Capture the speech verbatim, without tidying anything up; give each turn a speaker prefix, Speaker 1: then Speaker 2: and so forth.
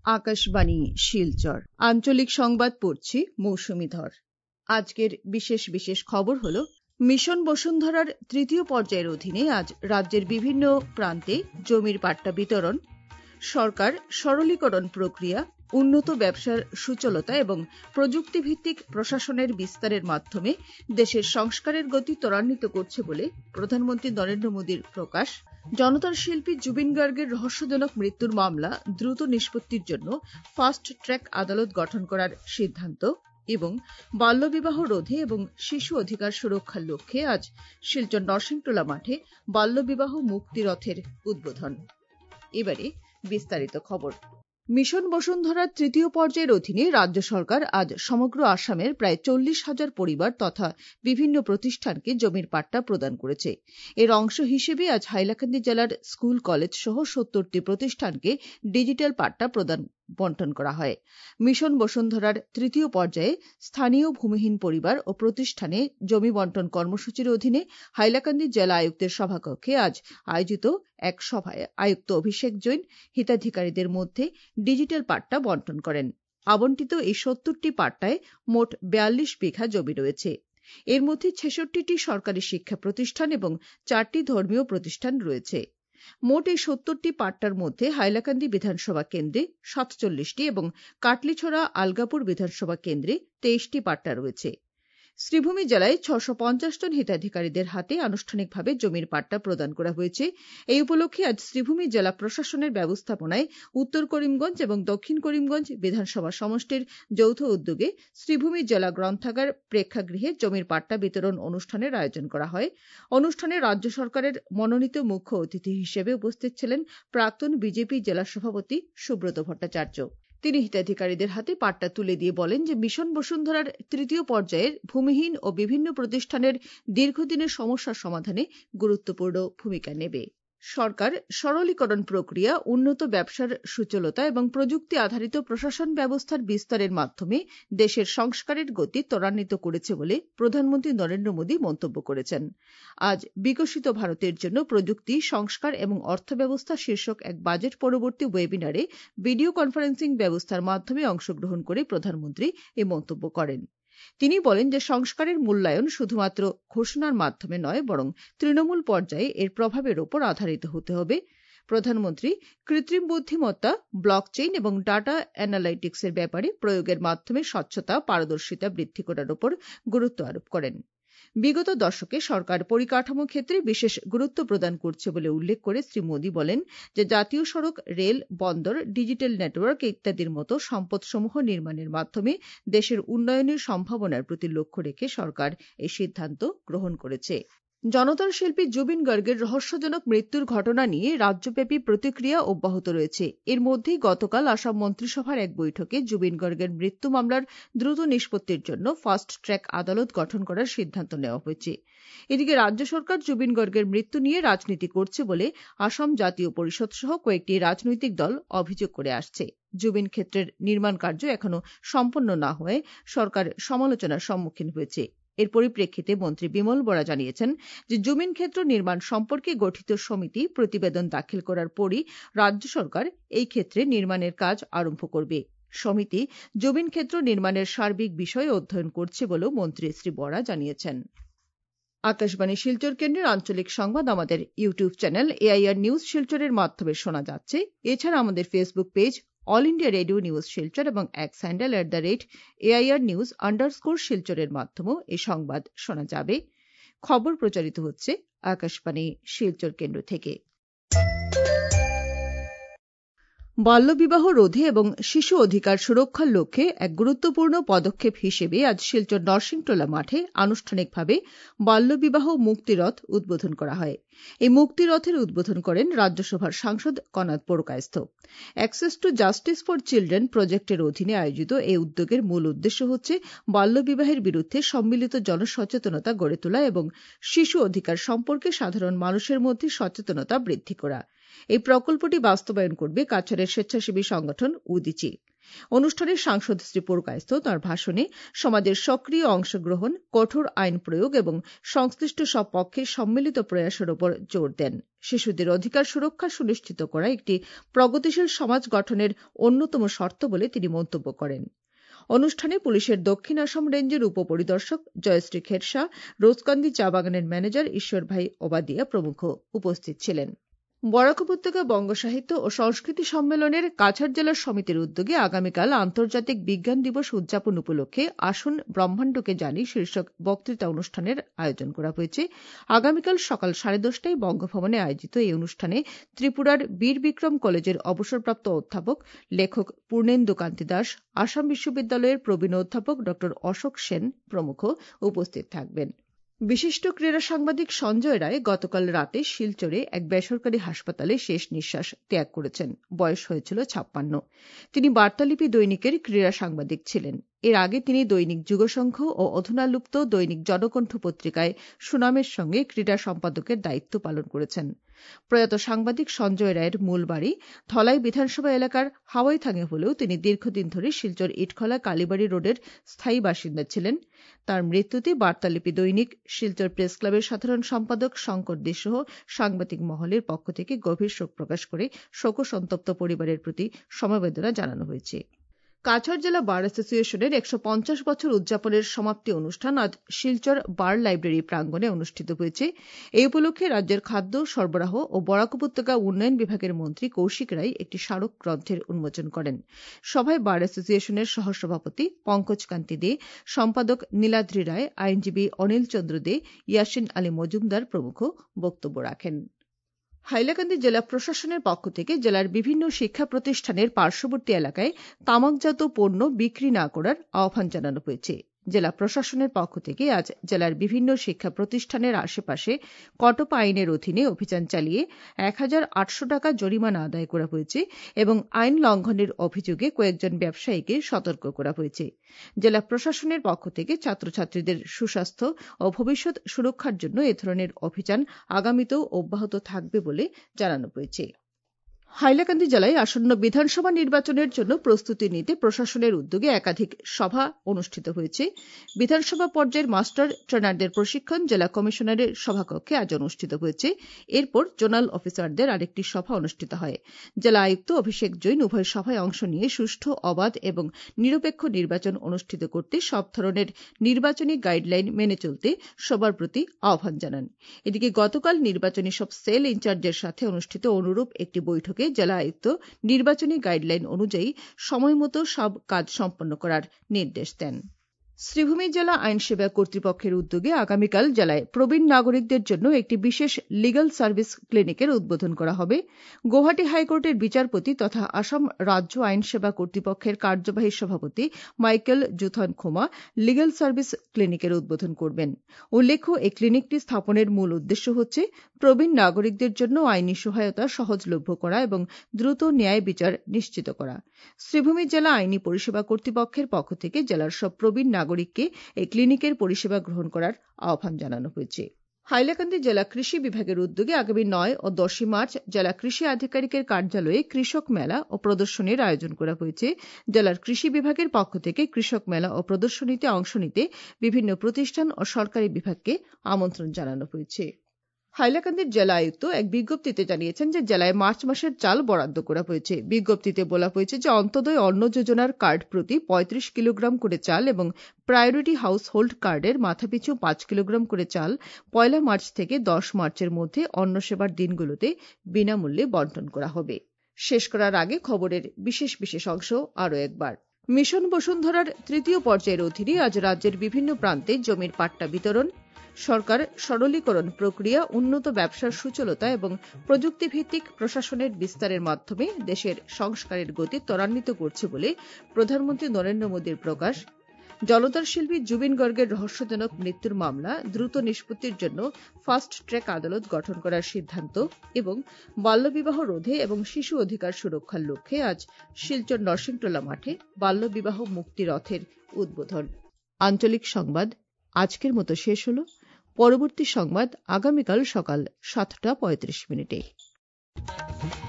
Speaker 1: আকাশবাণী শিলচর আঞ্চলিক সংবাদ পড়ছি মৌসুমী ধর। আজকের বিশেষ বিশেষ খবর হল মিশন বসুন্ধরার তৃতীয় পর্যায়ের অধীনে আজ রাজ্যের বিভিন্ন প্রান্তে জমির পাট্টা বিতরণ, সরকার সরলীকরণ প্রক্রিয়া, উন্নত ব্যবসার সূচলতা এবং প্রযুক্তিভিত্তিক প্রশাসনের বিস্তারের মাধ্যমে দেশের সংস্কারের গতি ত্বরান্বিত করছে বলে প্রধানমন্ত্রী নরেন্দ্র মোদীর প্রকাশ। জনতার শিল্পী জুবিন গার্গের রহস্যজনক মৃত্যুর মামলা দ্রুত নিষ্পত্তির জন্য ফাস্ট ট্র্যাক আদালত গঠন করার সিদ্ধান্ত এবং বাল্যবিবাহ রোধে এবং শিশু অধিকার সুরক্ষার লক্ষ্যে আজ শিলচর নরসিংটোলা মাঠে বাল্যবিবাহ মুক্তি রথের উদ্বোধন। এবারে বিস্তারিত খবর। মিশন বসুন্ধরার তৃতীয় পর্যায়ের অধীনে রাজ্য সরকার আজ সমগ্র আসামের প্রায় চল্লিশ হাজার পরিবার তথা বিভিন্ন প্রতিষ্ঠানকে জমির পাট্টা প্রদান করেছে। এর অংশ হিসেবে আজ হাইলাকান্দি জেলার স্কুল কলেজ সহ সত্তরটি প্রতিষ্ঠানকে ডিজিটাল পাট্টা প্রদান বন্টন করা হয়। মিশন বসুন্ধরার তৃতীয় পর্যায়ে স্থানীয় ভূমিহীন পরিবার ও প্রতিষ্ঠানে জমি বন্টন কর্মসূচির অধীনে হাইলাকান্দি জেলা আয়ুক্তের সভাকক্ষে আজ আয়োজিত এক সভায় আয়ুক্ত অভিষেক জৈন হিতাধিকারীদের মধ্যে ডিজিটাল পাট্টা বন্টন করেন। আবণ্টিত এই সত্তরটি পাট্টায় মোট বিয়াল্লিশ বিঘা জমি রয়েছে। এর মধ্যে ছেষট্টিটি সরকারি শিক্ষা প্রতিষ্ঠান এবং চারটি ধর্মীয় প্রতিষ্ঠান রয়েছে। মোট এই সত্তরটি পাট্টার মধ্যে হাইলাকান্দি বিধানসভা কেন্দ্রে সাতচল্লিশটি এবং কাটলিছড়া আলগাপুর বিধানসভা কেন্দ্রে তেইশটি পাট্টা রয়েছে। শ্রীভূমি জেলায় ছশো পঞ্চাশ জন হিতাধিকারীদের হাতে আনুষ্ঠানিকভাবে জমির পাট্টা প্রদান করা হয়েছে। এই উপলক্ষে আজ শ্রীভূমি জেলা প্রশাসনের ব্যবস্থাপনায় উত্তর করিমগঞ্জ এবং দক্ষিণ করিমগঞ্জ বিধানসভা সমষ্টির যৌথ উদ্যোগে শ্রীভূমি জেলা গ্রন্থাগার প্রেক্ষাগৃহে জমির পাট্টা বিতরণ অনুষ্ঠানের আয়োজন করা হয়। অনুষ্ঠানে রাজ্য সরকারের মনোনীত মুখ্য অতিথি হিসেবে উপস্থিত ছিলেন প্রাক্তন বিজেপি জেলা সভাপতি সুব্রত ভট্টাচার্য। তিনি হিতাধিকারীদের হাতে পাট্টা তুলে দিয়ে বলেন যে মিশন বসুন্ধরার তৃতীয় পর্যায়ের ভূমিহীন ও বিভিন্ন প্রতিষ্ঠানের দীর্ঘদিনের সমস্যার সমাধানে গুরুত্বপূর্ণ ভূমিকা নেবে। সরকার সরলীকরণ প্রক্রিয়া, উন্নত ব্যবসার সূচলতা এবং প্রযুক্তি আধারিত প্রশাসন ব্যবস্থার বিস্তারের মাধ্যমে দেশের সংস্কারের গতি ত্বরান্বিত করেছে বলে প্রধানমন্ত্রী নরেন্দ্র মোদী মন্তব্য করেছেন। আজ বিকশিত ভারতের জন্য প্রযুক্তি, সংস্কার এবং অর্থব্যবস্থা শীর্ষক এক বাজেট পরবর্তী ওয়েবিনারে ভিডিও কনফারেন্সিং ব্যবস্থার মাধ্যমে অংশগ্রহণ করে প্রধানমন্ত্রী এ মন্তব্য করেন। তিনি বলেন যে সংস্কারের মূল্যায়ন শুধুমাত্র ঘোষণার মাধ্যমে নয়, বরং তৃণমূল পর্যায়ে এর প্রভাবের ওপর আধারিত হতে হবে। প্রধানমন্ত্রী কৃত্রিম বুদ্ধিমত্তা, ব্লকচেইন এবং ডাটা অ্যানালাইটিক্সের ব্যাপারে প্রয়োগের মাধ্যমে স্বচ্ছতা, পারদর্শিতা বৃদ্ধি করার ওপর গুরুত্ব আরোপ করেন। বিগত দশকে সরকার পরিকাঠামো ক্ষেত্রে বিশেষ গুরুত্ব প্রদান করছে বলে উল্লেখ করে শ্রী মোদী বলেন যে জাতীয় সড়ক, রেল, বন্দর, ডিজিটাল নেটওয়ার্ক ইত্যাদির মতো সম্পদসমূহ নির্মাণের মাধ্যমে দেশের উন্নয়নের সম্ভাবনার প্রতি লক্ষ্য রেখে সরকার এই সিদ্ধান্ত গ্রহণ করেছে। জনতার শিল্পী জুবিন গার্গের রহস্যজনক মৃত্যুর ঘটনা নিয়ে রাজ্যব্যাপী প্রতিক্রিয়া অব্যাহত রয়েছে। এর মধ্যেই গতকাল আসাম মন্ত্রিসভার এক বৈঠকে জুবিন গার্গের মৃত্যু মামলার দ্রুত নিষ্পত্তির জন্য ফাস্ট ট্র্যাক আদালত গঠন করার সিদ্ধান্ত নেওয়া হয়েছে। এদিকে রাজ্য সরকার জুবিন গার্গের মৃত্যু নিয়ে রাজনীতি করছে বলে আসাম জাতীয় পরিষদ সহ কয়েকটি রাজনৈতিক দল অভিযোগ করে আসছে। জুবিন ক্ষেত্রের নির্মাণ কার্য এখনো সম্পন্ন না হয়ে সরকার সমালোচনার সম্মুখীন হয়েছে। এর পরিপ্রেক্ষিতে মন্ত্রী বিমল বরা জানিয়েছেন যে জুবিন ক্ষেত্র নির্মাণ সম্পর্কে গঠিত সমিতি প্রতিবেদন দাখিল করার পরই রাজ্য সরকার এই ক্ষেত্রে নির্মাণের কাজ আরম্ভ করবে। সমিতি জুবিন ক্ষেত্র নির্মাণের সার্বিক বিষয় অধ্যয়ন করছে বলেও মন্ত্রী শ্রী বরা জানিয়েছেন। আকাশবাণী শিলচর কেন্দ্রের আঞ্চলিক সংবাদ আমাদের ইউটিউব চ্যানেল এআইআর নিউজ শিলচরের মাধ্যমে শোনা যাচ্ছে। এছাড়া আমাদের Facebook page All India Radio news Silchar এবং X handle at the rate AIR news underscore শিলচরের মাধ্যমেও এই সংবাদ শোনা যাবে। খবর প্রচারিত হচ্ছে আকাশবাণী শিলচর কেন্দ্র থেকে। বাল্যবিবাহ রোধে এবং শিশু অধিকার সুরক্ষার লক্ষ্যে এক গুরুত্বপূর্ণ পদক্ষেপ হিসেবে আজ শিলচর নরসিংটোলা মাঠে আনুষ্ঠানিকভাবে বাল্যবিবাহ মুক্তিরথ উদ্বোধন করা হয়। এই মুক্তিরথের উদ্বোধন করেন রাজ্যসভার সাংসদ Kanad Purkayastha. Access to justice for children প্রজেক্টের অধীনে আয়োজিত এই উদ্যোগের মূল উদ্দেশ্য হচ্ছে বাল্যবিবাহের বিরুদ্ধে সম্মিলিত জনসচেতনতা গড়ে তোলা এবং শিশু অধিকার সম্পর্কে সাধারণ মানুষের মধ্যে সচেতনতা বৃদ্ধি করা। এই প্রকল্পটি বাস্তবায়ন করবে কাছাড়ের স্বেচ্ছাসেবী সংগঠন উদিচি। অনুষ্ঠানে সাংসদ শ্রী পুরকায়স্থ তাঁর ভাষণে সমাজের সক্রিয় অংশগ্রহণ, কঠোর আইন প্রয়োগ এবং সংশ্লিষ্ট সব পক্ষের সম্মিলিত প্রয়াসের ওপর জোর দেন। শিশুদের অধিকার সুরক্ষা সুনিশ্চিত করা একটি প্রগতিশীল সমাজ গঠনের অন্যতম শর্ত বলে তিনি মন্তব্য করেন। অনুষ্ঠানে পুলিশের দক্ষিণ আসাম রেঞ্জের উপপরিদর্শক জয়শ্রী খেরসা, রোজকান্দি চা বাগানের ম্যানেজার ঈশ্বর ভাই ওবাদিয়া প্রমুখ উপস্থিত ছিলেন। বরাক উপত্যকা বঙ্গ সাহিত্য ও সংস্কৃতি সম্মেলনের কাছাড় জেলা সমিতির উদ্যোগে আগামীকাল আন্তর্জাতিক বিজ্ঞান দিবস উদযাপন উপলক্ষে আসুন ব্রহ্মাণ্ডকে জানি শীর্ষক বক্তৃতা অনুষ্ঠানের আয়োজন করা হয়েছে। আগামীকাল সকাল সাড়ে দশটায় বঙ্গভবনে আয়োজিত এই অনুষ্ঠানে ত্রিপুরার বীর বিক্রম কলেজের অবসরপ্রাপ্ত অধ্যাপক লেখক পূর্ণেন্দু কান্তি দাস, আসাম বিশ্ববিদ্যালয়ের প্রবীণ অধ্যাপক ড অশোক সেন প্রমুখ উপস্থিত থাকবেন। বিশিষ্ট ক্রীড়া সাংবাদিক সঞ্জয় রায় গতকাল রাতে শিলচরে এক বেসরকারি হাসপাতালে শেষ নিঃশ্বাস ত্যাগ করেছেন। বয়স হয়েছিল ছাপ্পান্ন। তিনি বার্তালিপি দৈনিকের ক্রীড়া সাংবাদিক ছিলেন। এর আগে তিনি দৈনিক যুগসংঘ ও অধুনালুপ্ত দৈনিক জনকণ্ঠ পত্রিকায় সুনামের সঙ্গে ক্রীড়া সম্পাদকের দায়িত্ব পালন করেছেন। প্রয়াত সাংবাদিক সঞ্জয় রায়ের মূল বাড়ি ধলাই বিধানসভা এলাকার হাওয়াইথাঙে হলেও তিনি দীর্ঘদিন ধরে শিলচর ইটখলা কালীবাড়ি রোডের স্থায়ী বাসিন্দা ছিলেন। তার মৃত্যুতে বার্তালিপি দৈনিক, শিলচর প্রেস ক্লাবের সাধারণ সম্পাদক শঙ্কর দে সহ সাংবাদিক মহলের পক্ষ থেকে গভীর শোক প্রকাশ করে শোকসন্তপ্ত পরিবারের প্রতি সমবেদনা জানানো হয়েছে। কাছাড় জেলা বার অ্যাসোসিয়েশনের একশো পঞ্চাশ বছর উদযাপনের সমাপ্তি অনুষ্ঠান আজ শিলচর বার লাইব্রেরি প্রাঙ্গণে অনুষ্ঠিত হয়েছে। এই উপলক্ষে রাজ্যের খাদ্য সরবরাহ ও বরাক উপত্যকা উন্নয়ন বিভাগের মন্ত্রী কৌশিক রায় একটি স্মারক গ্রন্থের উন্মোচন করেন। সভায় বার অ্যাসোসিয়েশনের সহসভাপতি পঙ্কজ কান্তি দে, সম্পাদক নীলাদ্রি রায়, আইনজীবী অনিল চন্দ্র দে, ইয়াসিন আলী মজুমদার প্রমুখ বক্তব্য রাখেন। হাইলাকান্দি জেলা প্রশাসনের পক্ষ থেকে জেলার বিভিন্ন শিক্ষা প্রতিষ্ঠানের পার্শ্ববর্তী এলাকায় তামাকজাত পণ্য বিক্রি না করার আহ্বান জানানো হয়েছে। জেলা প্রশাসনের পক্ষ থেকে আজ জেলার বিভিন্ন শিক্ষা প্রতিষ্ঠানের আশেপাশে কটপা আইনের অধীনে অভিযান চালিয়ে এক হাজার আটশো টাকা জরিমানা আদায় করা হয়েছে এবং আইন লঙ্ঘনের অভিযোগে কয়েকজন ব্যবসায়ীকে সতর্ক করা হয়েছে। জেলা প্রশাসনের পক্ষ থেকে ছাত্রছাত্রীদের সুস্বাস্থ্য ও ভবিষ্যৎ সুরক্ষার জন্য এ ধরনের অভিযান আগামীতেও অব্যাহত থাকবে বলে জানানো হয়েছে। হাইলাকান্দি জেলায় আসন্ন বিধানসভা নির্বাচনের জন্য প্রস্তুতি নিতে প্রশাসনের উদ্যোগে একাধিক সভা অনুষ্ঠিত হয়েছে। বিধানসভা পর্যায়ের মাস্টার ট্রেনারদের প্রশিক্ষণ জেলা কমিশনারের সভাকক্ষে আজ অনুষ্ঠিত হয়েছে। এরপর জোনাল অফিসারদের আরেকটি সভা অনুষ্ঠিত হয়। জেলা আয়ুক্ত অভিষেক জৈন উভয় সভায় অংশ নিয়ে সুষ্ঠু, অবাধ এবং নিরপেক্ষ নির্বাচন অনুষ্ঠিত করতে সব ধরনের নির্বাচনী গাইডলাইন মেনে চলতে সবার প্রতি আহ্বান জানান। এদিকে গতকাল নির্বাচনী সব সেল ইনচার্জের সাথে অনুষ্ঠিত অনুরূপ একটি বৈঠকে জেলা আয়ুক্ত নির্বাচনী গাইডলাইন অনুযায়ী সময়মতো সব কাজ সম্পন্ন করার নির্দেশ দেন। শ্রীভূমি জেলা আইনসেবা কর্তৃপক্ষের উদ্যোগে আগামীকাল জেলায় প্রবীণ নাগরিকদের জন্য একটি বিশেষ লিগ্যাল সার্ভিস ক্লিনিকের উদ্বোধন করা হবে। গৌহাটি হাইকোর্টের বিচারপতি তথা আসাম রাজ্য আইনসেবা কর্তৃপক্ষের কার্যবাহী সভাপতি Michael Zothan Khoma legal service ক্লিনিকের উদ্বোধন করবেন। উল্লেখ্য, এই ক্লিনিকটি স্থাপনের মূল উদ্দেশ্য হচ্ছে প্রবীণ নাগরিকদের জন্য আইনি সহায়তা সহজলভ্য করা এবং দ্রুত ন্যায় বিচার নিশ্চিত করা। শ্রীভূমি জেলা আইনি পরিষেবা কর্তৃপক্ষের পক্ষ থেকে জেলার সব প্রবীণ নাগরিককে এই ক্লিনিকের পরিষেবা গ্রহণ করার আহ্বান জানানো হয়েছে। হাইলাকান্দি জেলা কৃষি বিভাগের উদ্যোগে আগামী নয় ও দশই মার্চ জেলা কৃষি আধিকারিকের কার্যালয়ে কৃষক মেলা ও প্রদর্শনীর আয়োজন করা হয়েছে। জেলার কৃষি বিভাগের পক্ষ থেকে কৃষক মেলা ও প্রদর্শনীতে অংশ নিতে বিভিন্ন প্রতিষ্ঠান ও সরকারি বিভাগকে আমন্ত্রণ জানানো হয়েছে। হাইলাকান্দির জেলা আয়ুক্ত এক বিজ্ঞপ্তিতে জানিয়েছেন যে জেলায় মার্চ মাসের চাল বরাদ্দ করা হয়েছে। বিজ্ঞপ্তিতে বলা হয়েছে যে অন্তোদয় অন্ন যোজনার কার্ড প্রতি পঁয়ত্রিশ কিলোগ্রাম করে চাল এবং প্রায়োরিটি হাউস হোল্ড কার্ডের মাথাপিছু পাঁচ কিলোগ্রাম করে চাল পয়লা মার্চ থেকে দশ মার্চের মধ্যে অন্ন সেবার দিনগুলোতে বিনামূল্যে বন্টন করা হবে। শেষ করার আগে খবরের বিশেষ বিশেষ অংশ আরও একবার। মিশন বসুন্ধরার তৃতীয় পর্যায়ের অধীনে আজ রাজ্যের বিভিন্ন প্রান্তে জমির পাট্টা বিতরণ। সরকার সরলীকরণ প্রক্রিয়া, উন্নত ব্যবসার সুচলতা এবং প্রযুক্তিভিত্তিক প্রশাসনের বিস্তারের মাধ্যমে দেশের সংস্কারের গতি ত্বরান্বিত করছে বলে প্রধানমন্ত্রী নরেন্দ্র মোদীর প্রকাশ। জলতার শিল্পী জুবিন গর্গের রহস্যজনক মৃত্যুর মামলা দ্রুত নিষ্পত্তির জন্য ফাস্ট ট্র্যাক আদালত গঠন করার সিদ্ধান্ত এবং বাল্যবিবাহ রোধে এবং শিশু অধিকার সুরক্ষার লক্ষ্যে আজ শিলচর নরসিংটোলা মাঠে বাল্যবিবাহ মুক্তি রথের উদ্বোধন। আঞ্চলিক সংবাদ আজকের মতো শেষ হল। পরবর্তী সংবাদ আগামীকাল সকাল সাতটা পঁয়ত্রিশ মিনিটে।